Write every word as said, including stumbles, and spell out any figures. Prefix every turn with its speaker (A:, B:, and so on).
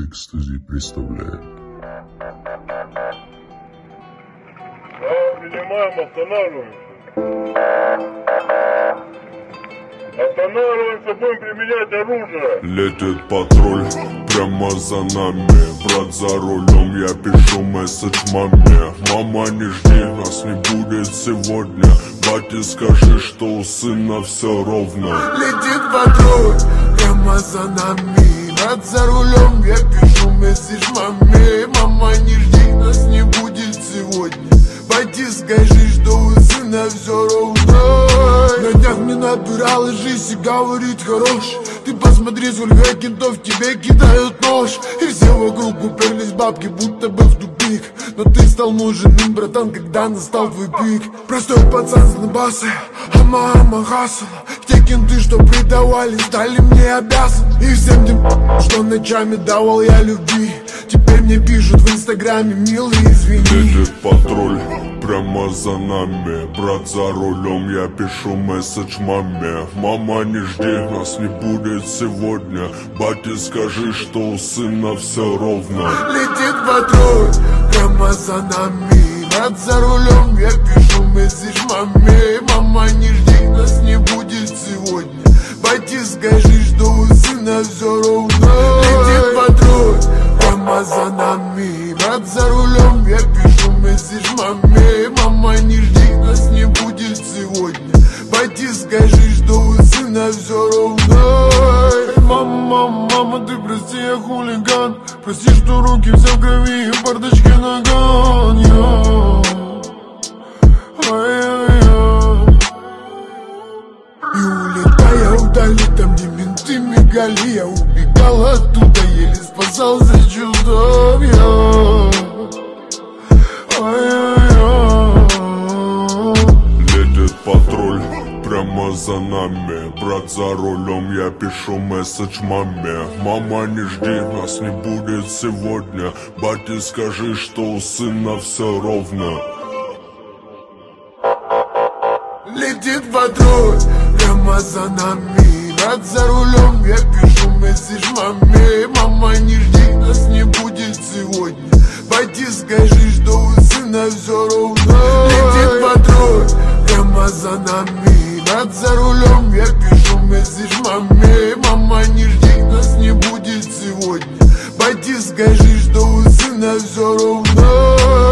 A: Экстази представляет.
B: Да, принимаем, останавливаемся. Останавливаемся, будем применять оружие.
A: Летит патруль прямо за нами. Брат за рулем, я пишу месседж маме. Мама, не жди, нас не будет сегодня. Бате, скажи, что у сына все ровно.
C: Летит патруль прямо за нами. Брат за рулем, я пишу месседж маме. Мама, не жди, нас не будет сегодня. Бате, скажи, что у сына все ровно. На днях мне набирала жизнь и говорит хорош. Ты посмотри, сколько кентов тебе кидают нож. И все вокруг уперлись бабки, будто бы в тупик. Но ты стал нужен им, братан, когда настал твой пик. Простой пацан с Донбасса, а мама хасала. Те кенты, что предавали, стали мне обязаны. И всем тем, что ночами давал я любви, теперь мне пишут в инстаграме, милый, извини.
A: Летит патруль прямо за нами. Брат за рулем, я пишу месседж маме. Мама, не жди, нас не будет сегодня. Бате, скажи, что у сына все ровно.
C: Летит патруль прямо за нами. Брат за рулем, я пишу месседж маме. Мама, не жди, нас не будет сегодня. Бате, скажи, что у сына все ровно. Летит патруль прямо за нами. Брат за рулем, я пишу месседж маме. Мама, не жди, нас не будет сегодня. Бате, скажи, что у сына все ровно. Мама, мама, ты прости, я хулиган. Прости, что руки все в крови и бардачки нагон. И улетая вдали, там где менты мигали, я убегал оттуда, еле спасался чудом.
A: Летит патруль прямо за нами. Брат за рулем, я пишу месседж маме. Мама, не жди, нас не будет сегодня. Бате, скажи, что у сына все ровно.
C: Летит патруль прямо за нами. Брат за рулем, я пишу месседж маме. Мама, не жди, нас не будет сегодня. Бате, скажи, что у сына все ровно. Летит патруль прямо за нами. Брат за рулем, я пишу месседж маме. Мама, не жди, нас не будет сегодня. Бате, скажи, что у сына все ровно.